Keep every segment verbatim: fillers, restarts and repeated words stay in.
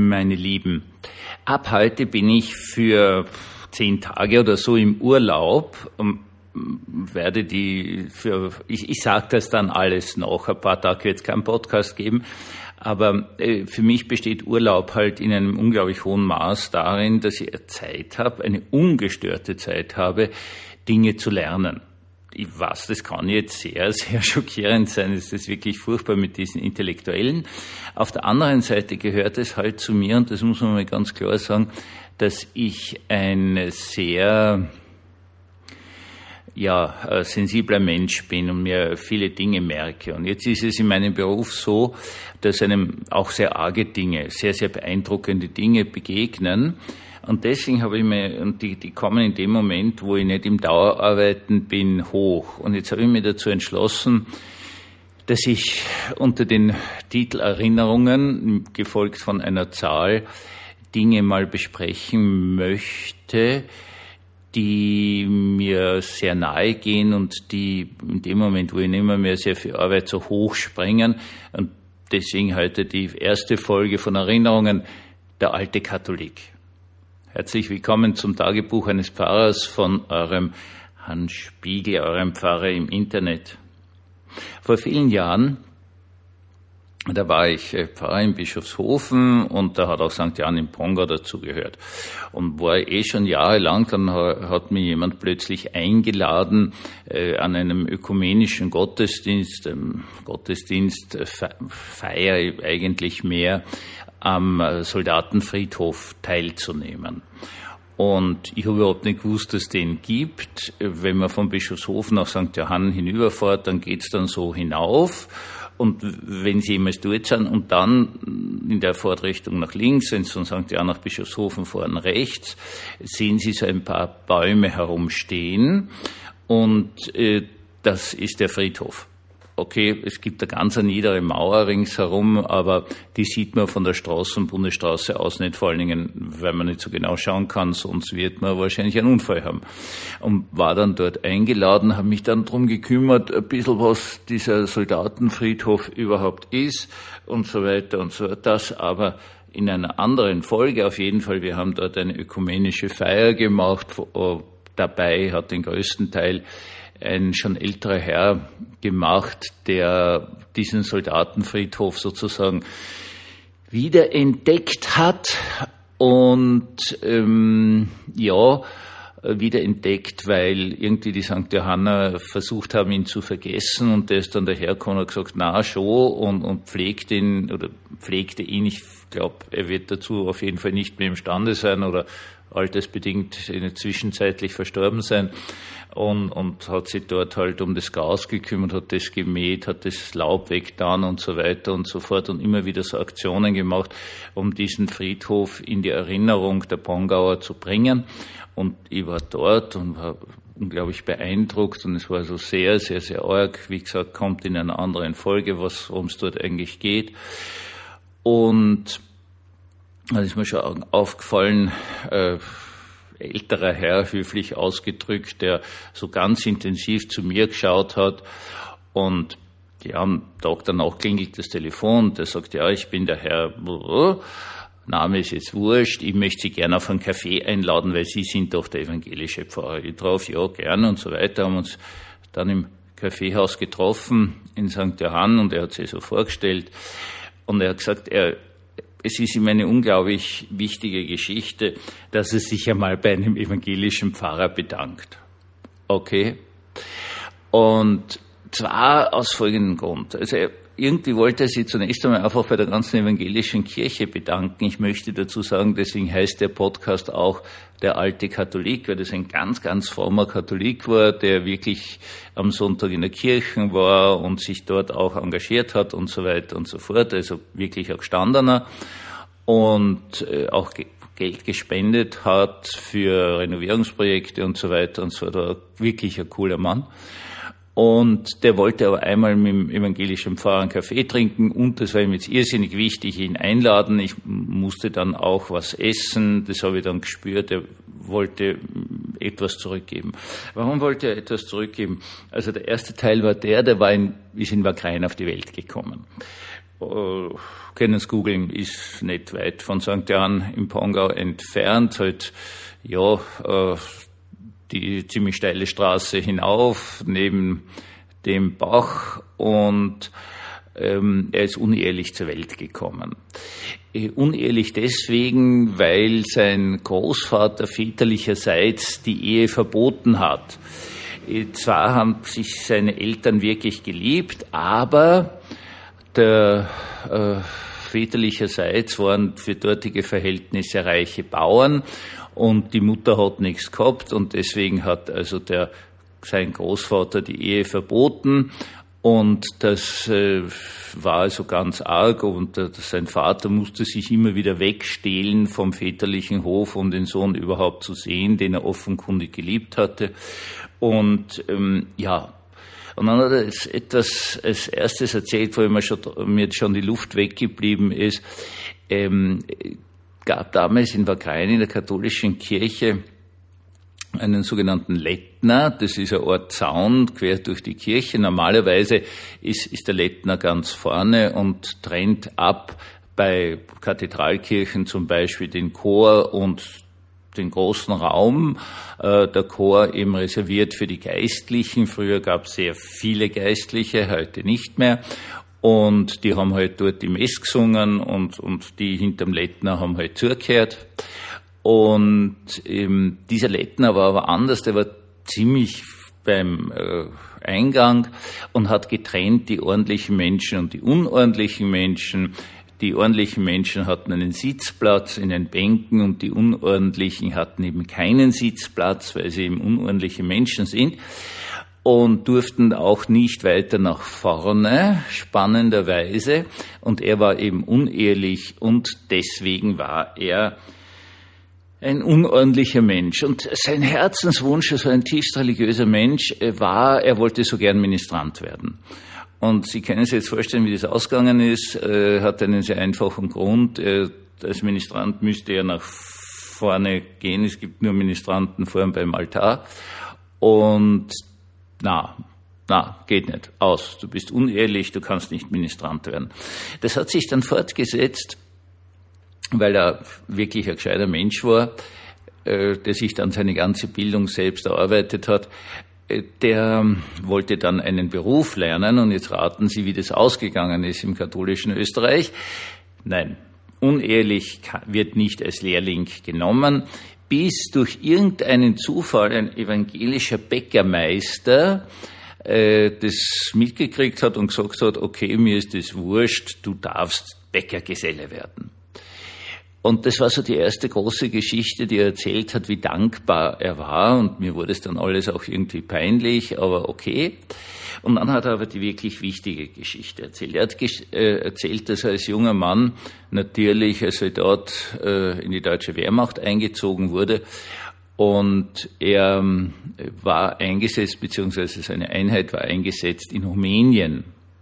meine Lieben, ab heute bin ich für zehn Tage oder so im Urlaub und werde die für, ich, ich sage das dann alles noch, ein paar Tage wird es keinen Podcast geben, aber äh, für mich besteht Urlaub halt in einem unglaublich hohen Maß darin, dass ich Zeit habe, eine ungestörte Zeit habe, Dinge zu lernen. Ich weiß, das kann jetzt sehr, sehr schockierend sein. Es ist wirklich furchtbar mit diesen Intellektuellen. Auf der anderen Seite gehört es halt zu mir, und das muss man mal ganz klar sagen, dass ich ein sehr, ja, sensibler Mensch bin und mir viele Dinge merke. Und jetzt ist es in meinem Beruf so, dass einem auch sehr arge Dinge, sehr, sehr beeindruckende Dinge begegnen. Und deswegen habe ich mir, und die, die kommen in dem Moment, wo ich nicht im Dauerarbeiten bin, hoch. Und jetzt habe ich mir dazu entschlossen, dass ich unter den Titel Erinnerungen, gefolgt von einer Zahl, Dinge mal besprechen möchte, die mir sehr nahe gehen und die in dem Moment, wo ich nicht mehr, mehr sehr viel Arbeit, so hoch springen. Und deswegen heute die erste Folge von Erinnerungen, der alte Katholik. Herzlich willkommen zum Tagebuch eines Pfarrers von eurem Hans Spiegel, eurem Pfarrer im Internet. Vor vielen Jahren, da war ich Pfarrer in Bischofshofen und da hat auch Sankt Jan im Pongau dazugehört. Und war eh schon jahrelang, dann hat mich jemand plötzlich eingeladen äh, an einem ökumenischen Gottesdienst, ähm, Gottesdienstfeier eigentlich mehr, am Soldatenfriedhof teilzunehmen. Und ich habe überhaupt nicht gewusst, dass es den gibt. Wenn man von Bischofshofen nach Sankt Johann hinüberfährt, dann geht's dann so hinauf. Und wenn Sie jemals dort sind und dann in der Fahrtrichtung nach links, wenn Sie von Sankt Johann nach Bischofshofen fahren, rechts, sehen Sie so ein paar Bäume herumstehen. Und äh, das ist der Friedhof. Okay, es gibt eine ganz niedere Mauer ringsherum, aber die sieht man von der Straße- und Bundesstraße aus nicht, vor allen Dingen, weil man nicht so genau schauen kann, sonst wird man wahrscheinlich einen Unfall haben. Und war dann dort eingeladen, habe mich dann drum gekümmert, ein bisschen was dieser Soldatenfriedhof überhaupt ist und so weiter und so. Das aber in einer anderen Folge auf jeden Fall. Wir haben dort eine ökumenische Feier gemacht, dabei hat den größten Teil ein schon älterer Herr gemacht, der diesen Soldatenfriedhof sozusagen wiederentdeckt hat und ähm, ja, wiederentdeckt, weil irgendwie die Sankt Johanner versucht haben, ihn zu vergessen, und der ist dann dahergekommen und hat gesagt, na schon, und, und pflegt ihn oder pflegte ihn. Ich glaube, er wird dazu auf jeden Fall nicht mehr imstande sein oder altersbedingt zwischenzeitlich verstorben sein, und, und hat sich dort halt um das Gas gekümmert, hat das gemäht, hat das Laub weggetan und so weiter und so fort und immer wieder so Aktionen gemacht, um diesen Friedhof in die Erinnerung der Pongauer zu bringen. Und ich war dort und war unglaublich beeindruckt, und es war so sehr, sehr, sehr arg. Wie gesagt, kommt in einer anderen Folge, was, worum es dort eigentlich geht. Und da ist mir schon aufgefallen, äh, älterer Herr, höflich ausgedrückt, der so ganz intensiv zu mir geschaut hat, und ja, am Tag danach klingelt das Telefon, der sagt, ja, ich bin der Herr, Name ist jetzt wurscht, ich möchte Sie gerne auf einen Kaffee einladen, weil Sie sind doch der evangelische Pfarrer. Ich drauf, ja, gerne und so weiter, haben uns dann im Kaffeehaus getroffen in Sankt Johann, und er hat sich so vorgestellt, und er hat gesagt, er Es ist ihm eine unglaublich wichtige Geschichte, dass er sich einmal bei einem evangelischen Pfarrer bedankt. Okay? Und zwar aus folgendem Grund. Also er, irgendwie wollte er sich zunächst einmal einfach bei der ganzen evangelischen Kirche bedanken. Ich möchte dazu sagen, deswegen heißt der Podcast auch der alte Katholik, weil das ein ganz, ganz frommer Katholik war, der wirklich am Sonntag in der Kirche war und sich dort auch engagiert hat und so weiter und so fort. Also wirklich ein gestandener, und äh, auch ge- Geld gespendet hat für Renovierungsprojekte und so weiter und so fort. War wirklich ein cooler Mann. Und der wollte aber einmal mit dem evangelischen Pfarrer einen Kaffee trinken, und das war ihm jetzt irrsinnig wichtig, ihn einladen. Ich musste dann auch was essen, das habe ich dann gespürt, er wollte etwas zurückgeben. Warum wollte er etwas zurückgeben? Also der erste Teil war der, der war in, ist in Wagrain auf die Welt gekommen. äh, können es googeln, ist nicht weit von Sankt Johann im Pongau entfernt, halt, ja, äh, die ziemlich steile Straße hinauf, neben dem Bach, und ähm, er ist unehelich zur Welt gekommen. Äh, unehelich deswegen, weil sein Großvater väterlicherseits die Ehe verboten hat. Äh, zwar haben sich seine Eltern wirklich geliebt, aber der äh, väterlicherseits waren für dortige Verhältnisse reiche Bauern, und die Mutter hat nichts gehabt, und deswegen hat also der sein Großvater die Ehe verboten, und das äh, war also ganz arg, und äh, sein Vater musste sich immer wieder wegstehlen vom väterlichen Hof, um den Sohn überhaupt zu sehen, den er offenkundig geliebt hatte. Und ähm, ja, und dann hat er etwas als erstes erzählt, wo mir schon, mir schon die Luft weggeblieben ist. Ähm, gab damals in Wagrain in der katholischen Kirche einen sogenannten Lettner. Das ist eine Art Zaun quer durch die Kirche. Normalerweise ist, ist der Lettner ganz vorne und trennt ab bei Kathedralkirchen zum Beispiel den Chor und den großen Raum. Äh, der Chor eben reserviert für die Geistlichen. Früher gab es sehr viele Geistliche, heute nicht mehr. Und die haben halt dort die Mess gesungen, und, und die hinterm Lettner haben halt zugehört. Und ähm, dieser Lettner war aber anders, der war ziemlich beim äh, Eingang und hat getrennt die ordentlichen Menschen und die unordentlichen Menschen. Die ordentlichen Menschen hatten einen Sitzplatz in den Bänken, und die unordentlichen hatten eben keinen Sitzplatz, weil sie eben unordentliche Menschen sind, und durften auch nicht weiter nach vorne, spannenderweise. Und er war eben unehelich, und deswegen war er ein unordentlicher Mensch. Und sein Herzenswunsch, also ein tiefst religiöser Mensch, war, er wollte so gern Ministrant werden. Und Sie können sich jetzt vorstellen, wie das ausgegangen ist. Er hat einen sehr einfachen Grund. Er, als Ministrant müsste er nach vorne gehen. Es gibt nur Ministranten vorn beim Altar. Und na, na, geht nicht. Aus. Du bist unehelich, du kannst nicht Ministrant werden. Das hat sich dann fortgesetzt, weil er wirklich ein gescheiter Mensch war, äh, der sich dann seine ganze Bildung selbst erarbeitet hat. Äh, der wollte dann einen Beruf lernen, und jetzt raten Sie, wie das ausgegangen ist im katholischen Österreich. Nein, unehelich wird nicht als Lehrling genommen, bis durch irgendeinen Zufall ein evangelischer Bäckermeister äh, das mitgekriegt hat und gesagt hat, okay, mir ist das wurscht, du darfst Bäckergeselle werden. Und das war so die erste große Geschichte, die er erzählt hat, wie dankbar er war. Und mir wurde es dann alles auch irgendwie peinlich, aber okay. Und dann hat er aber die wirklich wichtige Geschichte erzählt. Er hat äh, erzählt, dass er als junger Mann natürlich als Soldat äh, in die deutsche Wehrmacht eingezogen wurde. Und er äh, war eingesetzt, beziehungsweise seine Einheit war eingesetzt in Rumänien.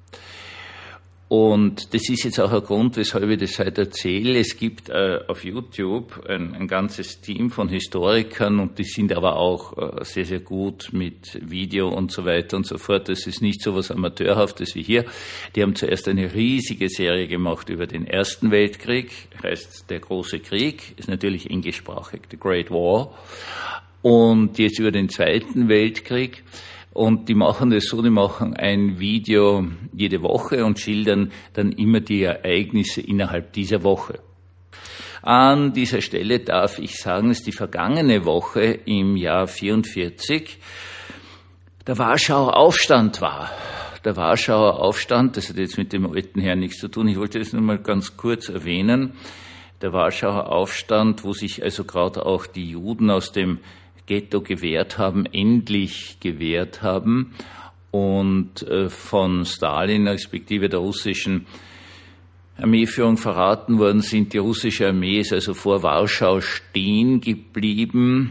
Und das ist jetzt auch ein Grund, weshalb ich das heute erzähle. Es gibt äh, auf YouTube ein, ein ganzes Team von Historikern, und die sind aber auch äh, sehr, sehr gut mit Video und so weiter und so fort. Das ist nicht so was Amateurhaftes wie hier. Die haben zuerst eine riesige Serie gemacht über den Ersten Weltkrieg, heißt Der große Krieg, ist natürlich englischsprachig, The Great War. Und jetzt über den Zweiten Weltkrieg. Und die machen das so, die machen ein Video jede Woche und schildern dann immer die Ereignisse innerhalb dieser Woche. An dieser Stelle darf ich sagen, dass die vergangene Woche im Jahr vierundvierzig der Warschauer Aufstand war. Der Warschauer Aufstand, das hat jetzt mit dem alten Herrn nichts zu tun, ich wollte das nur mal ganz kurz erwähnen. Der Warschauer Aufstand, wo sich also gerade auch die Juden aus dem Ghetto gewehrt haben, endlich gewehrt haben, und äh, von Stalin respektive der russischen Armeeführung verraten worden sind. Die russische Armee ist also vor Warschau stehen geblieben,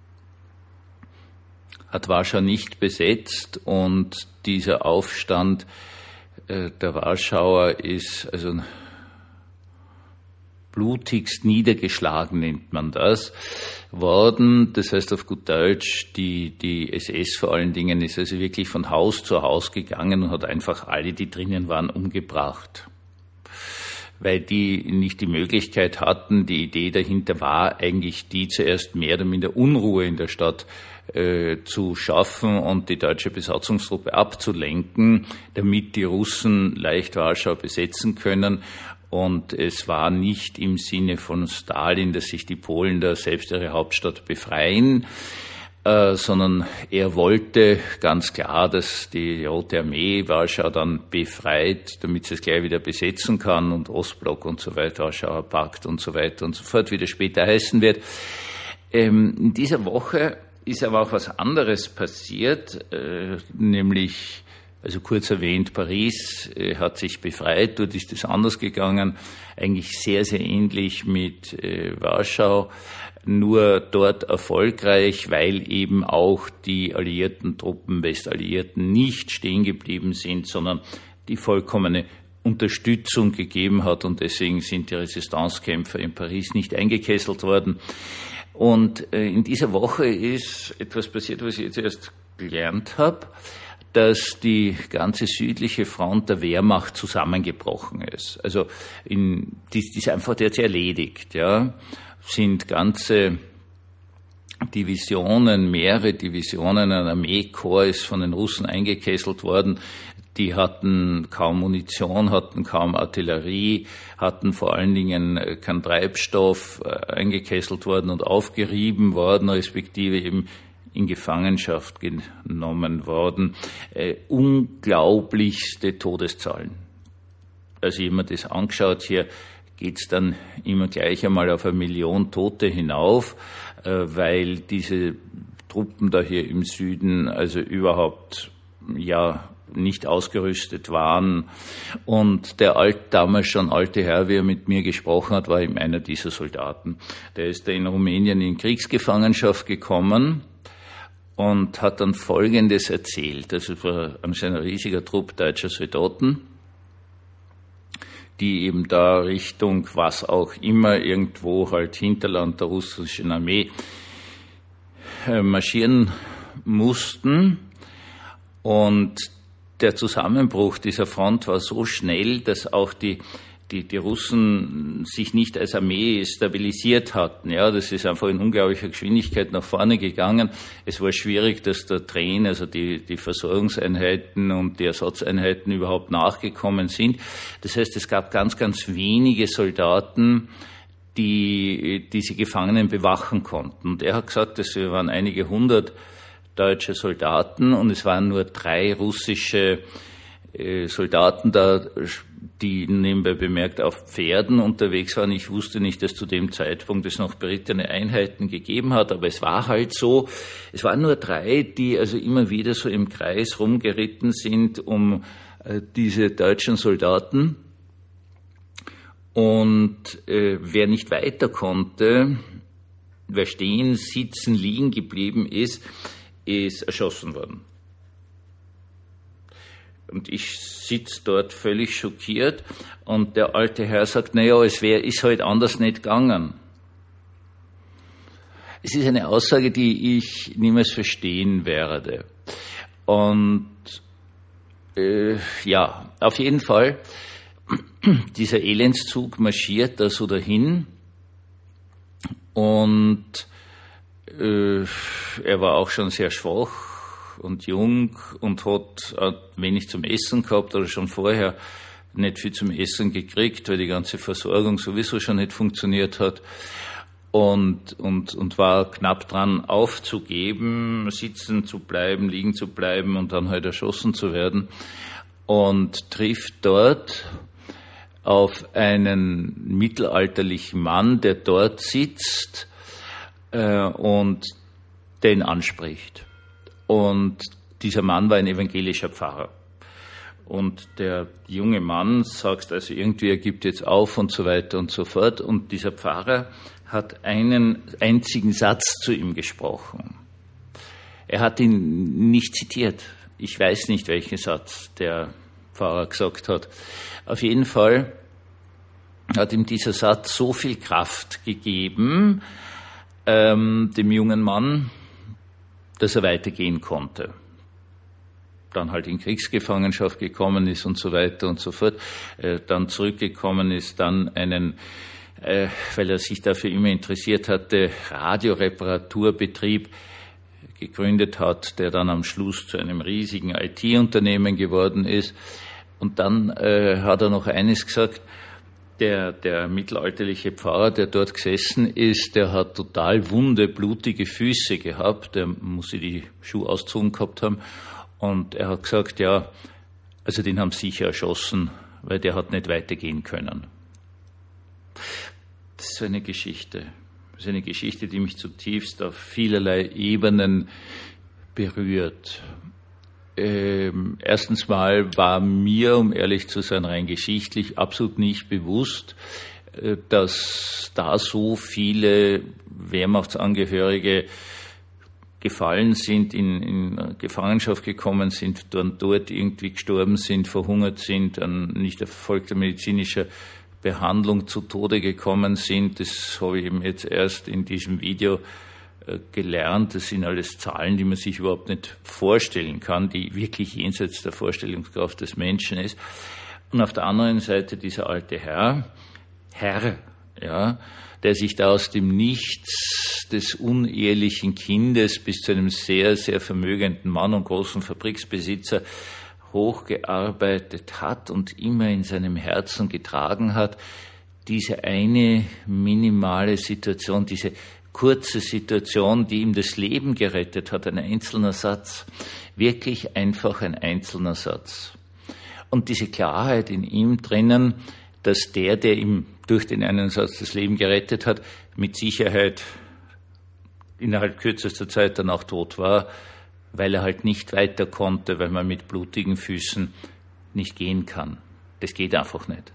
hat Warschau nicht besetzt, und dieser Aufstand äh, der Warschauer ist also blutigst niedergeschlagen, nennt man das, worden. Das heißt auf gut Deutsch, die, die S S vor allen Dingen ist also wirklich von Haus zu Haus gegangen und hat einfach alle, die drinnen waren, umgebracht. weil die nicht die Möglichkeit hatten. Die Idee dahinter war eigentlich die, zuerst mehr oder minder Unruhe in der Stadt äh, zu schaffen und die deutsche Besatzungstruppe abzulenken, damit die Russen leicht Warschau besetzen können. Und es war nicht im Sinne von Stalin, dass sich die Polen da selbst ihre Hauptstadt befreien, äh, sondern er wollte ganz klar, dass die Rote Armee Warschau dann befreit, damit sie es gleich wieder besetzen kann und Ostblock und so weiter, Warschauer Pakt und so weiter und so fort, wie das später heißen wird. Ähm, in dieser Woche ist aber auch was anderes passiert, äh, nämlich, also kurz erwähnt, Paris äh, hat sich befreit, dort ist es anders gegangen, eigentlich sehr, sehr ähnlich mit äh, Warschau, nur dort erfolgreich, weil eben auch die alliierten Truppen, Westalliierten, nicht stehen geblieben sind, sondern die vollkommene Unterstützung gegeben hat und deswegen sind die Resistancekämpfer in Paris nicht eingekesselt worden. Und äh, in dieser Woche ist etwas passiert, was ich jetzt erst gelernt habe, dass die ganze südliche Front der Wehrmacht zusammengebrochen ist. Also in, die, die ist einfach jetzt erledigt. Ja, sind ganze Divisionen, mehrere Divisionen, ein Armeekorps ist von den Russen eingekesselt worden. Die hatten kaum Munition, hatten kaum Artillerie, hatten vor allen Dingen keinen Treibstoff, eingekesselt worden und aufgerieben worden, respektive eben in Gefangenschaft genommen worden. Äh, unglaublichste Todeszahlen. Also ich habe mir das angeschaut, hier geht's dann immer gleich einmal auf eine Million Tote hinauf, äh, weil diese Truppen da hier im Süden also überhaupt, ja, nicht ausgerüstet waren. Und der alt, damals schon alte Herr, wie er mit mir gesprochen hat, war eben einer dieser Soldaten. Der ist da in Rumänien in Kriegsgefangenschaft gekommen und hat dann Folgendes erzählt. Also es war ein riesiger Trupp deutscher Soldaten, die eben da Richtung, was auch immer, irgendwo halt Hinterland der russischen Armee marschieren mussten. Und der Zusammenbruch dieser Front war so schnell, dass auch die, die, die Russen sich nicht als Armee stabilisiert hatten. Ja, das ist einfach in unglaublicher Geschwindigkeit nach vorne gegangen. Es war schwierig, dass der Train, also die, die Versorgungseinheiten und die Ersatzeinheiten überhaupt nachgekommen sind. Das heißt, es gab ganz, ganz wenige Soldaten, die diese Gefangenen bewachen konnten. Und er hat gesagt, dass wir waren einige hundert deutsche Soldaten und es waren nur drei russische äh, Soldaten da, die nebenbei bemerkt auf Pferden unterwegs waren. Ich wusste nicht, dass zu dem Zeitpunkt es noch berittene Einheiten gegeben hat, aber es war halt so. Es waren nur drei, die also immer wieder so im Kreis rumgeritten sind um äh, diese deutschen Soldaten. Und äh, wer nicht weiter konnte, wer stehen, sitzen, liegen geblieben ist, ist erschossen worden. Und ich sitze dort völlig schockiert und der alte Herr sagt, naja, es wäre, ist halt anders nicht gegangen. Es ist eine Aussage, die ich niemals verstehen werde. Und äh, ja, auf jeden Fall, dieser Elendszug marschiert da so dahin und äh, er war auch schon sehr schwach und jung und hat wenig zum Essen gehabt oder schon vorher nicht viel zum Essen gekriegt, weil die ganze Versorgung sowieso schon nicht funktioniert hat und, und, und war knapp dran aufzugeben, sitzen zu bleiben, liegen zu bleiben und dann halt erschossen zu werden und trifft dort auf einen mittelalterlichen Mann, der dort sitzt und den anspricht. Und dieser Mann war ein evangelischer Pfarrer. Und der junge Mann sagt also irgendwie, er gibt jetzt auf und so weiter und so fort. Und dieser Pfarrer hat einen einzigen Satz zu ihm gesprochen. Er hat ihn nicht zitiert. Ich weiß nicht, welchen Satz der Pfarrer gesagt hat. Auf jeden Fall hat ihm dieser Satz so viel Kraft gegeben, Ähm, dem jungen Mann, dass er weitergehen konnte. dann halt in Kriegsgefangenschaft gekommen ist und so weiter und so fort, äh, dann zurückgekommen ist, dann einen, äh, weil er sich dafür immer interessiert hatte, Radioreparaturbetrieb gegründet hat, der dann am Schluss zu einem riesigen I T-Unternehmen geworden ist. Und dann äh, hat er noch eines gesagt, der, der mittelalterliche Pfarrer, der dort gesessen ist, der hat total wunde, blutige Füße gehabt, der muss sich die Schuhe ausgezogen gehabt haben. Und er hat gesagt, ja, also den haben sie sicher erschossen, weil der hat nicht weitergehen können. Das ist eine Geschichte. Das ist eine Geschichte, die mich zutiefst auf vielerlei Ebenen berührt. Ähm, erstens mal war mir, um ehrlich zu sein, rein geschichtlich absolut nicht bewusst, äh, dass da so viele Wehrmachtsangehörige gefallen sind, in, in Gefangenschaft gekommen sind, dann dort irgendwie gestorben sind, verhungert sind, an nicht erfolgter medizinischer Behandlung zu Tode gekommen sind. Das habe ich eben jetzt erst in diesem Video äh, gelernt. Das sind alles Zahlen, die man sich überhaupt nicht vorstellen kann, die wirklich jenseits der Vorstellungskraft des Menschen ist. Und auf der anderen Seite dieser alte Herr, Herr, ja, der sich da aus dem Nichts des unehelichen Kindes bis zu einem sehr, sehr vermögenden Mann und großen Fabriksbesitzer hochgearbeitet hat und immer in seinem Herzen getragen hat, diese eine minimale Situation, diese kurze Situation, die ihm das Leben gerettet hat, ein einzelner Satz, wirklich einfach ein einzelner Satz. Und diese Klarheit in ihm drinnen, dass der, der ihm durch den einen Satz das Leben gerettet hat, mit Sicherheit innerhalb kürzester Zeit danach tot war, weil er halt nicht weiter konnte, weil man mit blutigen Füßen nicht gehen kann. Das geht einfach nicht.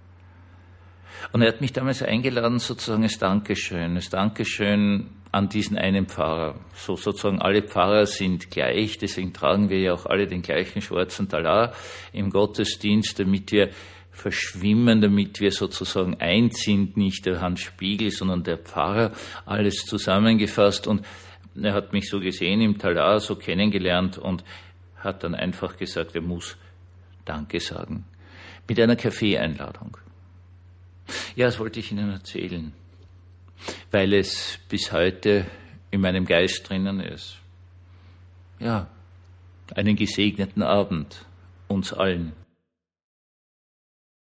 Und er hat mich damals eingeladen, sozusagen als Dankeschön, als Dankeschön an diesen einen Pfarrer. So sozusagen alle Pfarrer sind gleich, deswegen tragen wir ja auch alle den gleichen schwarzen Talar im Gottesdienst, damit wir verschwimmen, damit wir sozusagen eins sind, nicht der Hans Spiegel, sondern der Pfarrer, alles zusammengefasst. Und er hat mich so gesehen im Talar, so kennengelernt und hat dann einfach gesagt, er muss Danke sagen. Mit einer Kaffeeeinladung. Ja, das wollte ich Ihnen erzählen, weil es bis heute in meinem Geist drinnen ist. Ja, einen gesegneten Abend uns allen.